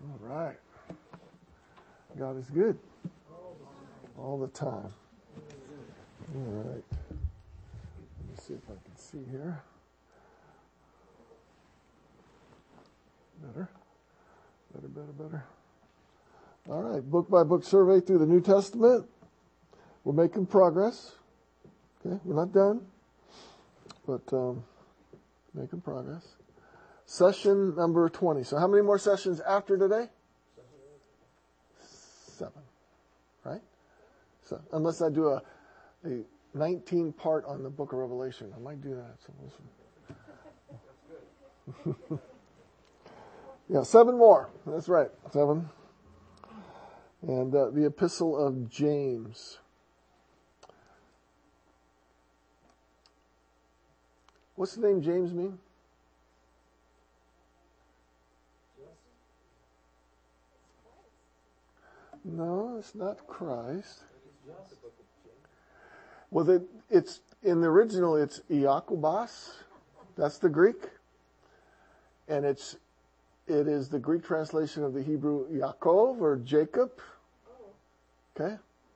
All right. God is good all the time. All right. Let me see if I can see here. Better. All right. Book by book survey through the New Testament. We're making progress. Okay. We're not done, but making progress. Session number 20. So how many more sessions after today? 7. Right? So unless I do a 19 part on the book of Revelation. I might do that. So yeah, 7 more. That's right. 7. And the Epistle of James. What's the name James mean? No, it's not Christ. Well, it's in the original. It's Iakobos. That's the Greek, and it is the Greek translation of the Hebrew Yaakov or Jacob. Okay,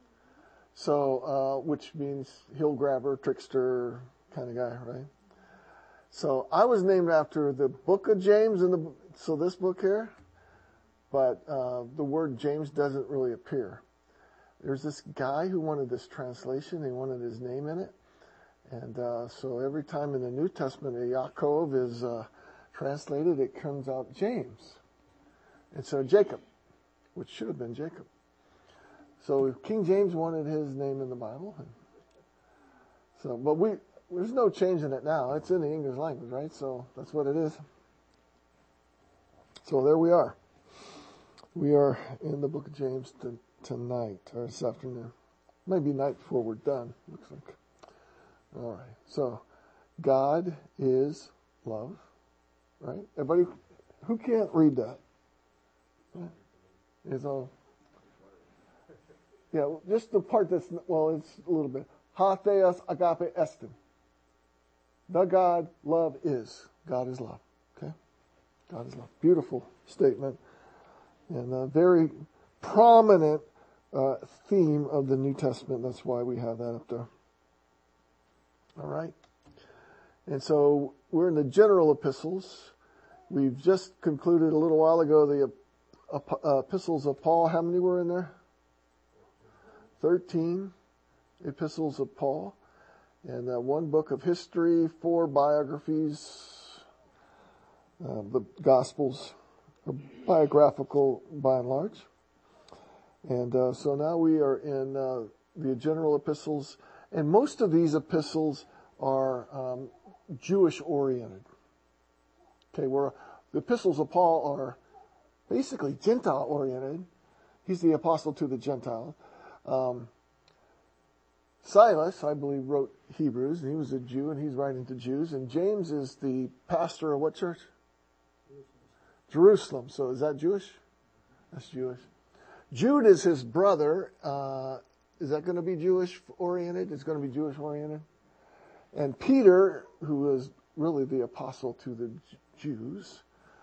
so which means hill grabber, trickster kind of guy, right? So I was named after the book of James, so this book here. But the word James doesn't really appear. There's this guy who wanted this translation. He wanted his name in it. And so every time in the New Testament Yaakov is translated, it comes out James. And so Jacob, which should have been Jacob. So King James wanted his name in the Bible. So, but there's no change in it now. It's in the English language, right? So that's what it is. So there we are. We are in the book of James tonight, or this afternoon. Maybe night before we're done, looks like. All right. So, God is love, right? Everybody, who can't read that? It's all. Yeah, just the part that's, well, it's a little bit. Ha theos agape estin. The God, love is. God is love. Okay? God is love. Beautiful statement. And a very prominent theme of the New Testament. That's why we have that up there. All right. And so we're in the general epistles. We've just concluded a little while ago the epistles of Paul. How many were in there? 13 epistles of Paul. And 1 book of history, 4 biographies, the Gospels. Biographical by and large. And so now we are in the general epistles, and most of these epistles are Jewish oriented. Okay, where the epistles of Paul are basically Gentile oriented. He's the apostle to the Gentiles. Silas, I believe, wrote Hebrews, and he was a Jew, and he's writing to Jews. And James is the pastor of what church? Jerusalem. So is that Jewish? That's Jewish. Jude is his brother. Is that going to be Jewish oriented? It's going to be Jewish oriented. And Peter, who is really the apostle to the Jews,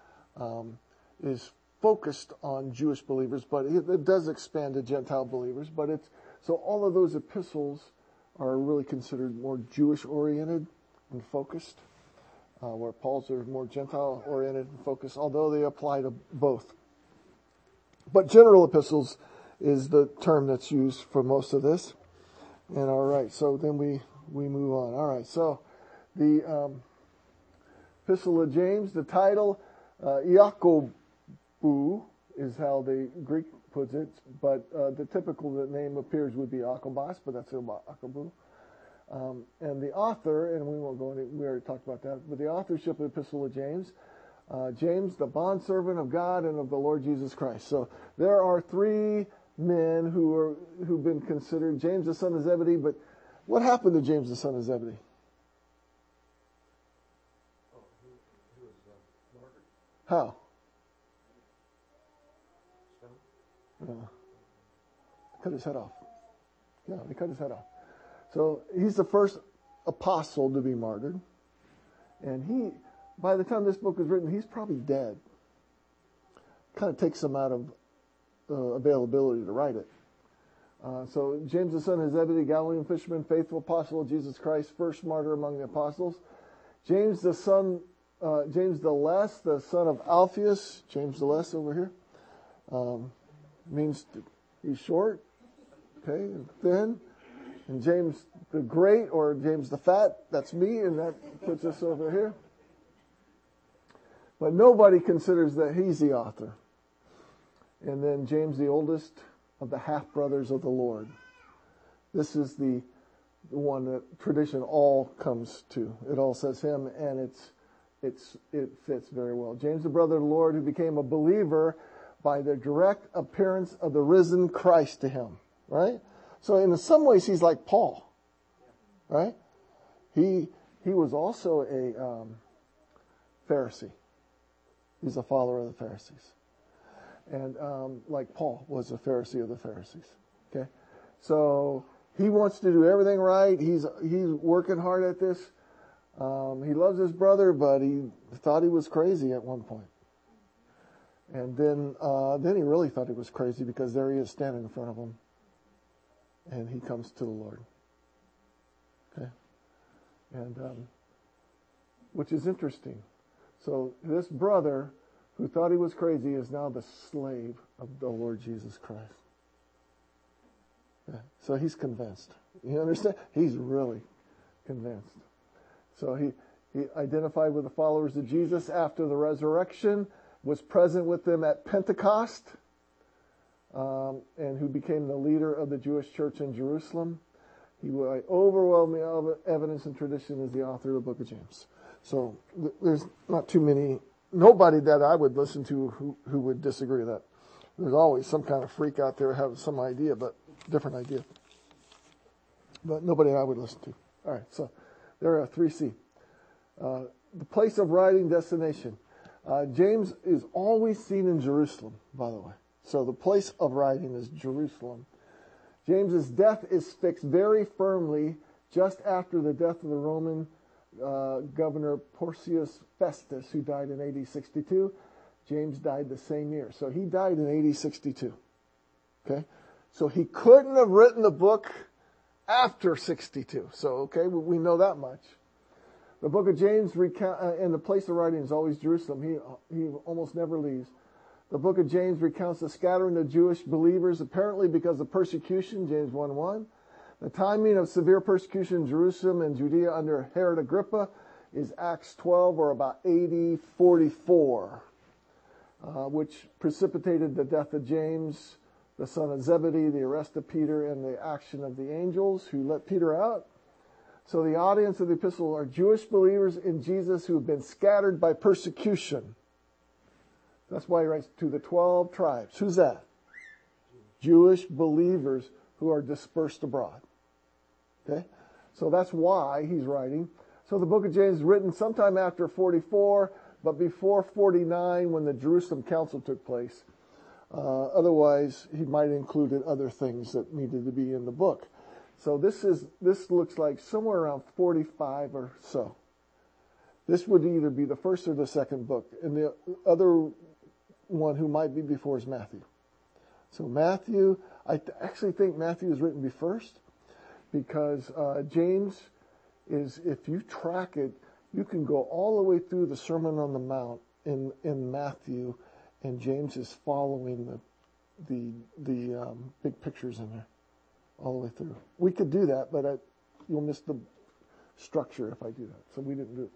is focused on Jewish believers, but it does expand to Gentile believers. But so all of those epistles are really considered more Jewish oriented and focused. Where Paul's are more Gentile-oriented and focused, although they apply to both. But general epistles is the term that's used for most of this. And all right, so then we move on. All right, so the Epistle of James, the title, Iakobu is how the Greek puts it, but the typical name appears would be Akobos, but that's Iakobu. And the author, and we won't go into, we already talked about that, but the authorship of the Epistle of James, James, the bondservant of God and of the Lord Jesus Christ. So there are 3 men who've been considered James the son of Zebedee, but what happened to James the son of Zebedee? How? Cut his head off. Yeah, they cut his head off. So he's the first apostle to be martyred. And by the time this book was written, he's probably dead. kind of takes him out of availability to write it. So James the son of Zebedee, Galilean fisherman, faithful apostle of Jesus Christ, first martyr among the apostles. James the Less, the son of Alphaeus. James the Less over here. Means he's short, okay, and thin. And James the Great, or James the Fat, that's me, and that puts us over here. But nobody considers that he's the author. And then James the oldest of the half-brothers of the Lord. This is the one that tradition all comes to. It all says him, and it fits very well. James the brother of the Lord, who became a believer by the direct appearance of the risen Christ to him. Right? So in some ways he's like Paul. Right? He was also a Pharisee. He's a follower of the Pharisees. And like Paul was a Pharisee of the Pharisees. Okay? So he wants to do everything right. He's working hard at this. He loves his brother, but he thought he was crazy at one point. And then he really thought he was crazy, because there he is standing in front of him. And he comes to the Lord. Okay? And which is interesting. So this brother who thought he was crazy is now the slave of the Lord Jesus Christ. Yeah. So he's convinced. You understand? He's really convinced. So he identified with the followers of Jesus after the resurrection, was present with them at Pentecost, and who became the leader of the Jewish church in Jerusalem. He, by overwhelming evidence and tradition, is the author of the book of James. So there's not too many, nobody that I would listen to who would disagree with that. There's always some kind of freak out there who has some idea, but different idea. But nobody I would listen to. All right, so there are 3C. The place of writing, destination. James is always seen in Jerusalem, by the way. So the place of writing is Jerusalem. James's death is fixed very firmly just after the death of the Roman governor Porcius Festus, who died in AD 62. James died the same year. So he died in AD 62. Okay? So he couldn't have written the book after 62. So, okay, we know that much. The book of James, and the place of writing is always Jerusalem. He almost never leaves. The book of James recounts the scattering of Jewish believers, apparently because of persecution, James 1:1. The timing of severe persecution in Jerusalem and Judea under Herod Agrippa is Acts 12, or about AD 44, which precipitated the death of James, the son of Zebedee, the arrest of Peter, and the action of the angels who let Peter out. So the audience of the epistle are Jewish believers in Jesus who have been scattered by persecution. That's why he writes to the 12 tribes. Who's that? Jewish believers who are dispersed abroad. Okay? So that's why he's writing. So the book of James is written sometime after 44, but before 49 when the Jerusalem Council took place. Otherwise, he might have included other things that needed to be in the book. So this looks like somewhere around 45 or so. This would either be the first or the second book. And the other one who might be before is Matthew. So Matthew, I actually think Matthew is written first, because James is, if you track it, you can go all the way through the Sermon on the Mount in Matthew, and James is following the big pictures in there all the way through. We could do that, but you'll miss the structure if I do that. So we didn't do it.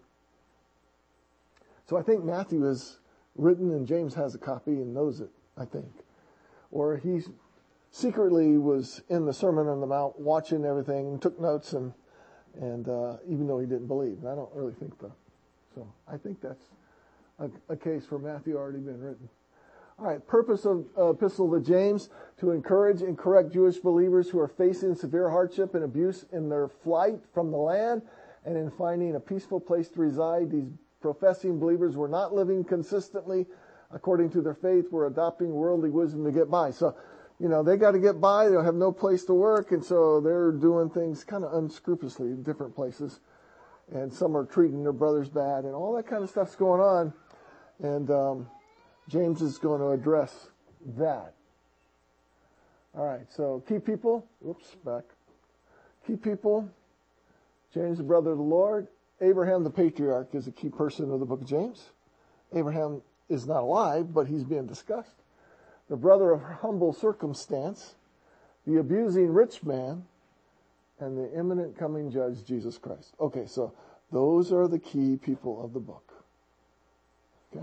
So I think Matthew is written and James has a copy and knows it, I think. Or he secretly was in the Sermon on the Mount watching everything and took notes, and even though he didn't believe. And I don't really think so. So I think that's a case for Matthew already been written. All right, purpose of Epistle to James: to encourage and correct Jewish believers who are facing severe hardship and abuse in their flight from the land and in finding a peaceful place to reside. These professing believers were not living consistently according to their faith, were adopting worldly wisdom to get by. So, they got to get by. They don't have no place to work, and so they're doing things kind of unscrupulously in different places. And some are treating their brothers bad, and all that kind of stuff's going on. And James is going to address that. All right, so key people. Key people. James, the brother of the Lord. Abraham, the patriarch, is a key person of the book of James. Abraham is not alive, but he's being discussed. The brother of humble circumstance, the abusing rich man, and the imminent coming judge, Jesus Christ. Okay, so those are the key people of the book. Okay?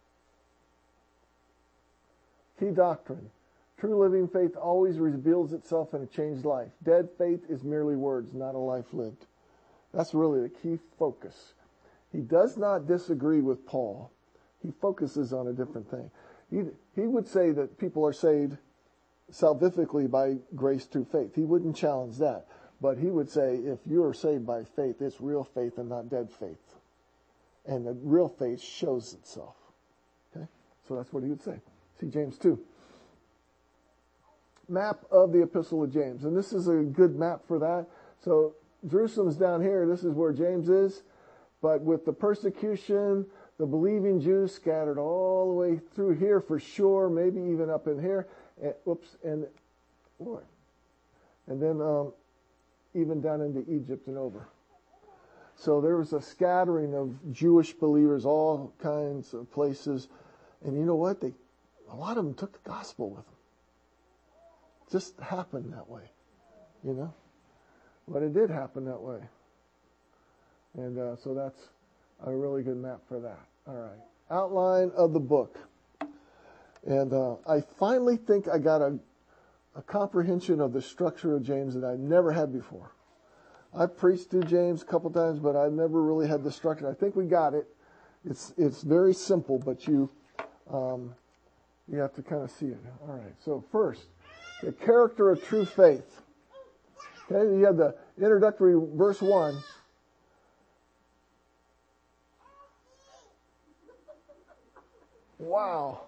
Key doctrine. True living faith always reveals itself in a changed life. Dead faith is merely words, not a life lived. That's really the key focus. He does not disagree with Paul. He focuses on a different thing. He would say that people are saved salvifically by grace through faith. He wouldn't challenge that. But he would say if you are saved by faith, it's real faith and not dead faith. And the real faith shows itself. Okay? So that's what he would say. See James 2. Map of the Epistle of James. And this is a good map for that. So Jerusalem's down here. This is where James is. But with the persecution, the believing Jews scattered all the way through here for sure, maybe even up in here. And then even down into Egypt and over. So there was a scattering of Jewish believers, all kinds of places. And you know what? A lot of them took the gospel with them. It just happened that way, you know. But it did happen that way. And so that's a really good map for that. All right. Outline of the book. And I finally think I got a comprehension of the structure of James that I never had before. I've preached through James a couple times, but I've never really had the structure. I think we got it. It's very simple, but you have to kind of see it. All right. So first, the character of true faith. Okay, you have the introductory verse 1. Wow.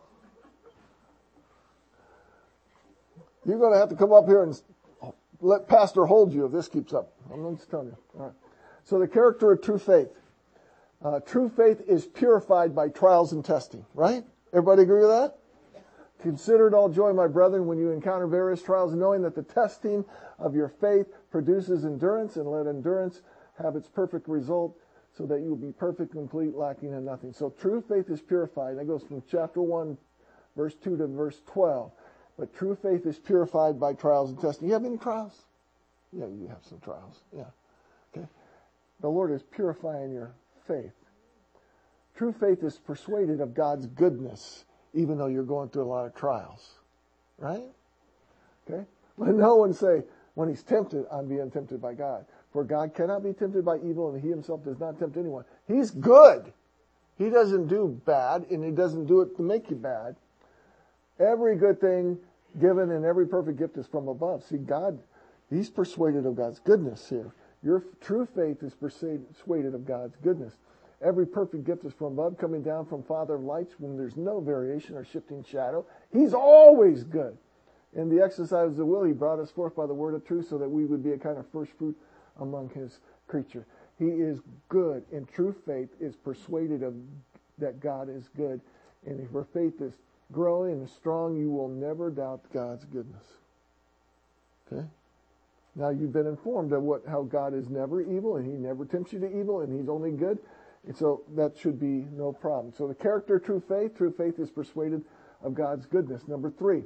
You're going to have to come up here and let Pastor hold you if this keeps up. I'm just telling you. All right. So the character of true faith. True faith is purified by trials and testing, right? Everybody agree with that? Consider it all joy, my brethren, when you encounter various trials, knowing that the testing of your faith produces endurance, and let endurance have its perfect result, so that you will be perfect, complete, lacking in nothing. So true faith is purified. That goes from chapter 1, verse 2 to verse 12. But true faith is purified by trials and testing. You have any trials? Yeah, you have some trials. Yeah. Okay. The Lord is purifying your faith. True faith is persuaded of God's goodness, even though you're going through a lot of trials. Right? Okay? Let no one say, when he's tempted, I'm being tempted by God. For God cannot be tempted by evil, and he himself does not tempt anyone. He's good. He doesn't do bad, and he doesn't do it to make you bad. Every good thing given and every perfect gift is from above. See, God, he's persuaded of God's goodness here. Your true faith is persuaded of God's goodness. Every perfect gift is from above, coming down from Father of lights, when there's no variation or shifting shadow. He's always good. In the exercise of the will, he brought us forth by the word of truth, so that we would be a kind of first fruit among his creature. He is good, and true faith is persuaded of that God is good. And if your faith is growing and strong, you will never doubt God's goodness. Okay? Now you've been informed of how God is never evil, and he never tempts you to evil, and he's only good. And so that should be no problem. So the character of true faith is persuaded of God's goodness. Number 3,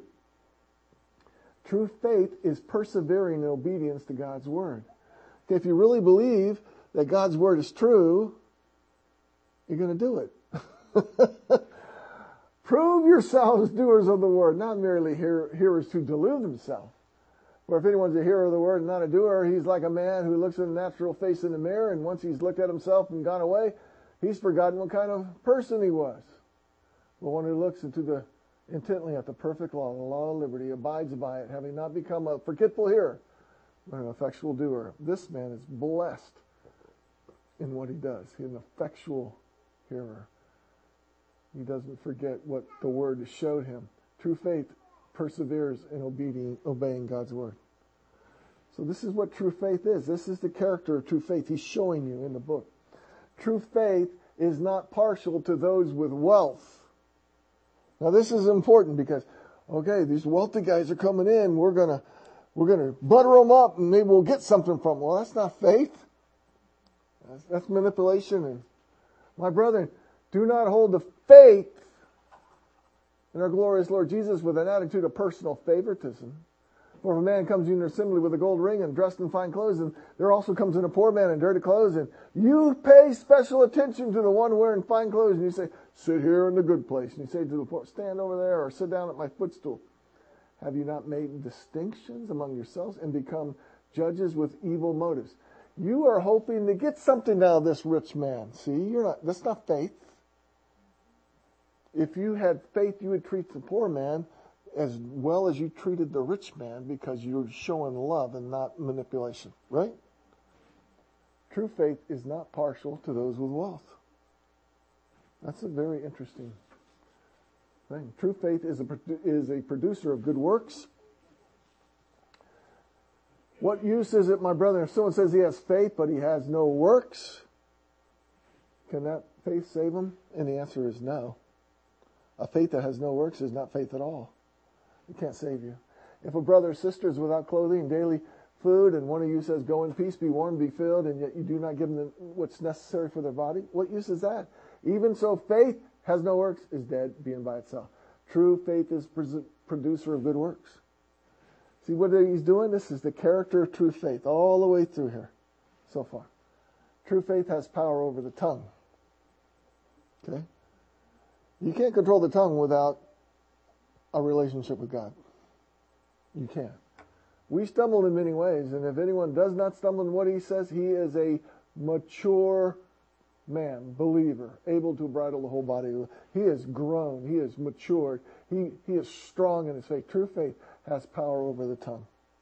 true faith is persevering in obedience to God's word. Okay, if you really believe that God's word is true, you're going to do it. Prove yourselves doers of the word, not merely hearers who delude themselves. For if anyone's a hearer of the word and not a doer, he's like a man who looks at a natural face in the mirror, and once he's looked at himself and gone away, he's forgotten what kind of person he was. But one who looks intently at the perfect law, the law of liberty, abides by it, having not become a forgetful hearer, but an effectual doer. This man is blessed in what he does. He's an effectual hearer. He doesn't forget what the word showed him. True faith perseveres in obeying God's word. So this is what true faith is. This is the character of true faith. He's showing you in the book. True faith is not partial to those with wealth. Now this is important because, okay, these wealthy guys are coming in. We're gonna butter them up and maybe we'll get something from them. Well, that's not faith. That's manipulation. And my brethren, do not hold the faith in our glorious Lord Jesus with an attitude of personal favoritism. For if a man comes to your assembly with a gold ring and dressed in fine clothes, and there also comes in a poor man in dirty clothes, and you pay special attention to the one wearing fine clothes, and you say, sit here in the good place. And you say to the poor, stand over there or sit down at my footstool. Have you not made distinctions among yourselves and become judges with evil motives? You are hoping to get something out of this rich man. See, that's not faith. If you had faith, you would treat the poor man as well as you treated the rich man because you're showing love and not manipulation, right? True faith is not partial to those with wealth. That's a very interesting thing. True faith is a producer of good works. What use is it, my brother, if someone says he has faith but he has no works? Can that faith save him? And the answer is no. A faith that has no works is not faith at all. It can't save you. If a brother or sister is without clothing and daily food, and one of you says, go in peace, be warmed, be filled, and yet you do not give them what's necessary for their body, what use is that? Even so, faith has no works, is dead, being by itself. True faith is producer of good works. See what he's doing? This is the character of true faith all the way through here so far. True faith has power over the tongue. Okay? You can't control the tongue without a relationship with God. You can't. We stumble in many ways, and if anyone does not stumble in what he says, he is a mature man, believer, able to bridle the whole body. He has grown. He has matured. He is strong in his faith. True faith has power over the tongue.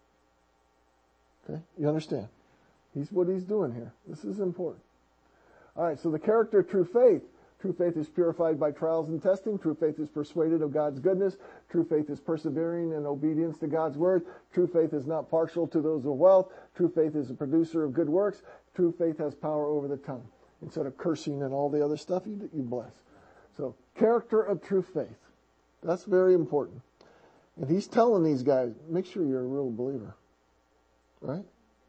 Okay? You understand? What he's doing here. This is important. All right, so the character of true faith. True faith is purified by trials and testing. True faith is persuaded of God's goodness. True faith is persevering in obedience to God's word. True faith is not partial to those of wealth. True faith is a producer of good works. True faith has power over the tongue. Instead of cursing and all the other stuff, you bless. So, character of true faith. That's very important. And he's telling these guys, make sure you're a real believer. Right?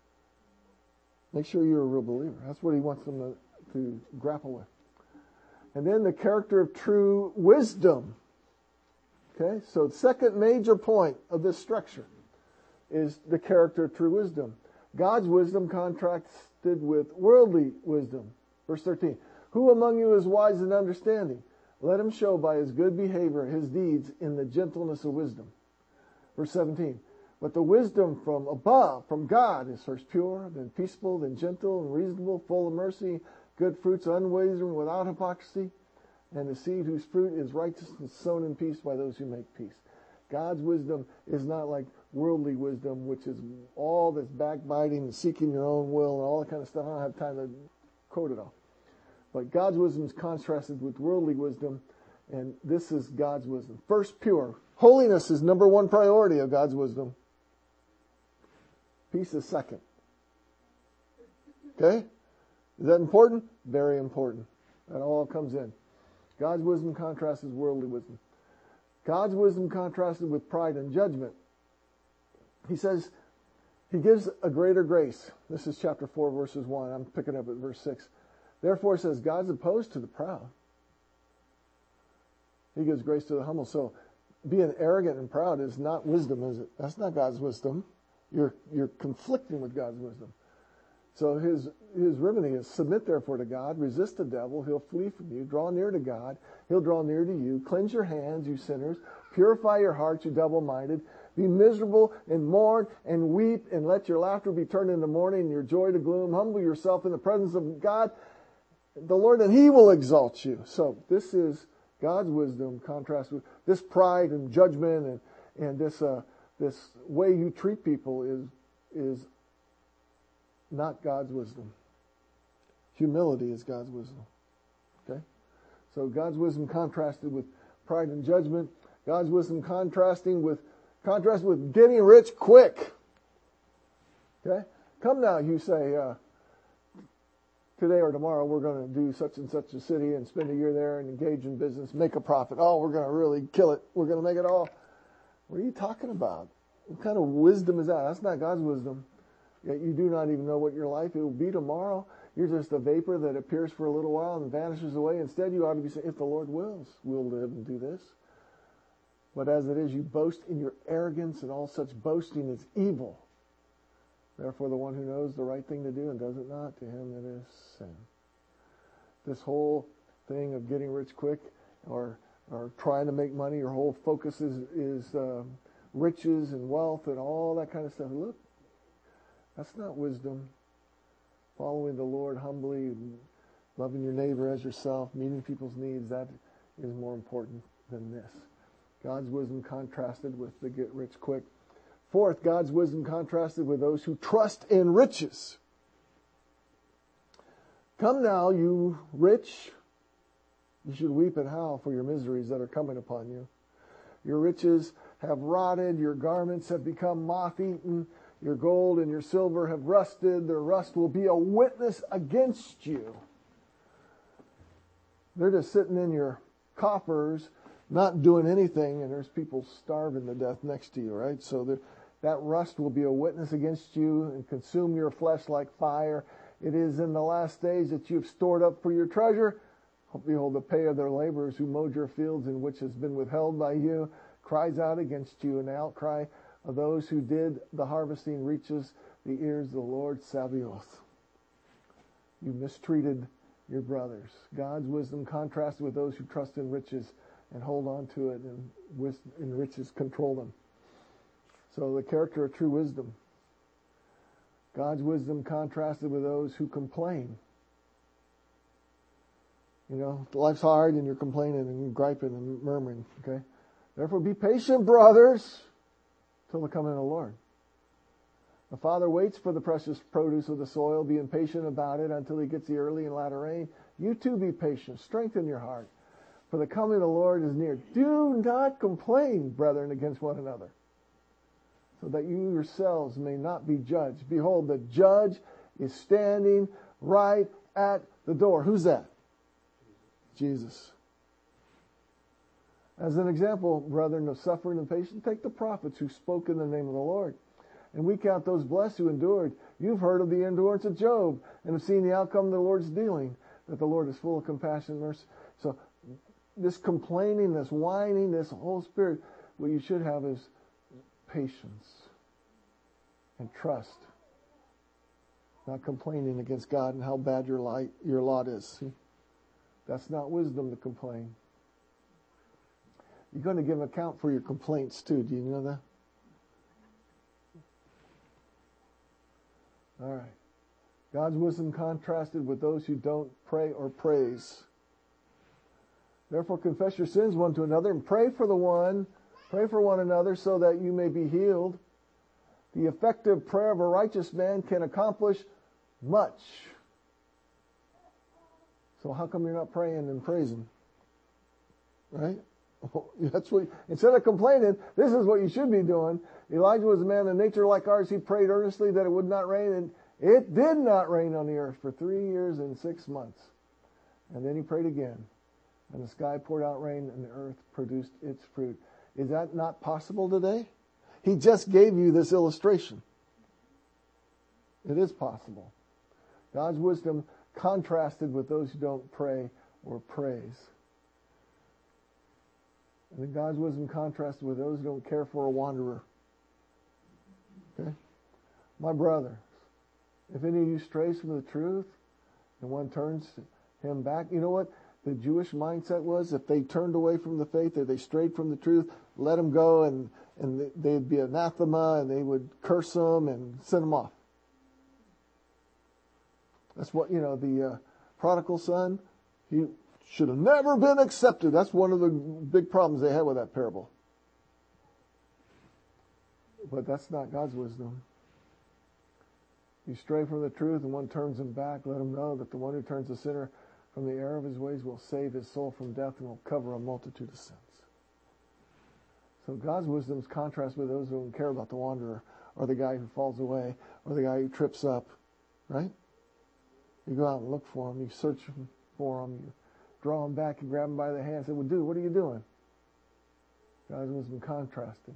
Make sure you're a real believer. That's what he wants them to grapple with. And then the character of true wisdom. Okay, so the second major point of this structure is the character of true wisdom. God's wisdom contrasted with worldly wisdom. Verse 13, who among you is wise and understanding? Let him show by his good behavior his deeds in the gentleness of wisdom. Verse 17, but the wisdom from above, from God, is first pure, then peaceful, then gentle and reasonable, full of mercy, good fruits, unwavering, without hypocrisy, and the seed whose fruit is righteousness sown in peace by those who make peace. God's wisdom is not like worldly wisdom, which is all this backbiting and seeking your own will and all that kind of stuff. I don't have time to quote it all. But God's wisdom is contrasted with worldly wisdom, and this is God's wisdom. First, pure. Holiness is number one priority of God's wisdom. Peace is second. Okay? Is that important? Very important. That all comes in. God's wisdom contrasts with worldly wisdom. God's wisdom contrasted with pride and judgment. He says, he gives a greater grace. This is chapter 4, verses 1. I'm picking up at verse 6. Therefore, it says, God's opposed to the proud. He gives grace to the humble. So, being arrogant and proud is not wisdom, is it? That's not God's wisdom. You're conflicting with God's wisdom. So his remedy is submit therefore to God, resist the devil, he'll flee from you, draw near to God, he'll draw near to you, cleanse your hands, you sinners, purify your hearts, you double-minded, be miserable and mourn and weep, and let your laughter be turned into mourning and your joy to gloom. Humble yourself in the presence of God, the Lord, and he will exalt you. So this is God's wisdom contrast with this pride and judgment and this way you treat people is not God's wisdom. Humility is God's wisdom. Okay? So God's wisdom contrasted with pride and judgment. God's wisdom contrast with getting rich quick. Okay? Come now, you say, today or tomorrow we're going to do such and such a city and spend a year there and engage in business, make a profit. Oh, we're going to really kill it. We're going to make it all. What are you talking about? What kind of wisdom is that? That's not God's wisdom. Yet you do not even know what your life will be tomorrow. You're just a vapor that appears for a little while and vanishes away. Instead, you ought to be saying, if the Lord wills, we'll live and do this. But as it is, you boast in your arrogance, and all such boasting is evil. Therefore, the one who knows the right thing to do and does it not, to him it is sin. This whole thing of getting rich quick or trying to make money, your whole focus is riches and wealth and all that kind of stuff. Look, that's not wisdom. Following the Lord humbly, loving your neighbor as yourself, meeting people's needs, that is more important than this. God's wisdom contrasted with the get rich quick. Fourth, God's wisdom contrasted with those who trust in riches. Come now, you rich, you should weep and howl for your miseries that are coming upon you. Your riches have rotted, your garments have become moth-eaten, your gold and your silver have rusted. Their rust will be a witness against you. They're just sitting in your coffers, not doing anything, and there's people starving to death next to you, right? So that rust will be a witness against you and consume your flesh like fire. It is in the last days that you have stored up for your treasure. Behold, the pay of their laborers who mowed your fields and which has been withheld by you cries out against you, and the outcry of those who did the harvesting reaches the ears of the Lord Sabaoth. You mistreated your brothers. God's wisdom contrasted with those who trust in riches and hold on to it, and riches control them. So the character of true wisdom. God's wisdom contrasted with those who complain. You know, life's hard and you're complaining and griping and murmuring, okay? Therefore be patient, brothers, till the coming of the Lord. The Father waits for the precious produce of the soil, being patient about it until he gets the early and latter rain. You too be patient. Strengthen your heart, for the coming of the Lord is near. Do not complain, brethren, against one another, so that you yourselves may not be judged. Behold, the judge is standing right at the door. Who's that? Jesus. As an example, brethren, of suffering and patience, take the prophets who spoke in the name of the Lord. And we count those blessed who endured. You've heard of the endurance of Job and have seen the outcome of the Lord's dealing, that the Lord is full of compassion and mercy. So this complaining, this whining, this whole spirit, what you should have is patience and trust. Not complaining against God and how bad your lot is. See? That's not wisdom to complain. You're going to give account for your complaints too. Do you know that? All right. God's wisdom contrasted with those who don't pray or praise. Therefore confess your sins one to another and pray for one another so that you may be healed. The effective prayer of a righteous man can accomplish much. So how come you're not praying and praising? Right? That's what, instead of complaining, this is what you should be doing. Elijah was a man of nature like ours. He prayed earnestly that it would not rain, and it did not rain on the earth for 3 years and 6 months. And then he prayed again, and the sky poured out rain, and the earth produced its fruit. Is that not possible today? He just gave you this illustration. It is possible. God's wisdom contrasted with those who don't pray or praise. And then God's wisdom contrasted with those who don't care for a wanderer. Okay? My brother, if any of you strays from the truth and one turns him back, you know what the Jewish mindset was? If they turned away from the faith, if they strayed from the truth, let them go and they'd be anathema and they would curse them and send them off. That's what, the prodigal son, he should have never been accepted. That's one of the big problems they had with that parable. But that's not God's wisdom. You stray from the truth and one turns him back, let him know that the one who turns the sinner from the error of his ways will save his soul from death and will cover a multitude of sins. So God's wisdom is contrast with those who don't care about the wanderer or the guy who falls away or the guy who trips up, right? You go out and look for them. You search for them. You draw them back and grab them by the hand and say, well, dude, what are you doing? God's wisdom contrasting.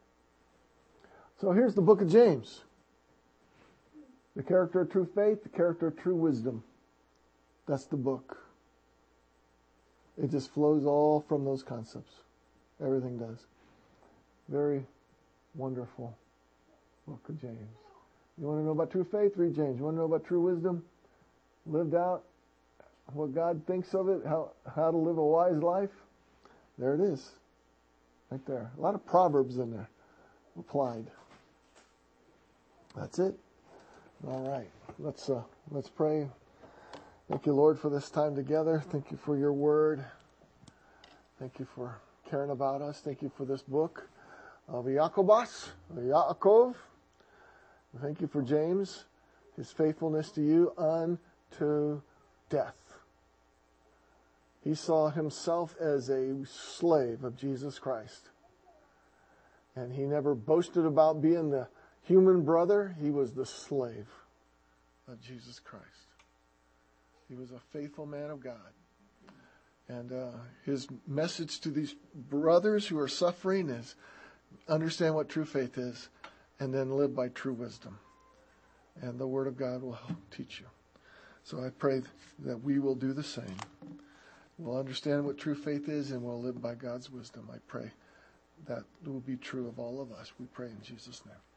So here's the book of James. The character of true faith, the character of true wisdom. That's the book. It just flows all from those concepts. Everything does. Very wonderful book of James. You want to know about true faith? Read James. You want to know about true wisdom? Lived out, what God thinks of it, how to live a wise life? There it is. Right there. A lot of proverbs in there applied. That's it. All right. Let's pray. Thank you, Lord, for this time together. Thank you for your word. Thank you for caring about us. Thank you for this book of Yaakov. Thank you for James, his faithfulness to you unto death. He saw himself as a slave of Jesus Christ. And he never boasted about being the human brother. He was the slave of Jesus Christ. He was a faithful man of God. And his message to these brothers who are suffering is understand what true faith is and then live by true wisdom. And the Word of God will help teach you. So I pray that we will do the same. We'll understand what true faith is and we'll live by God's wisdom. I pray that will be true of all of us. We pray in Jesus' name.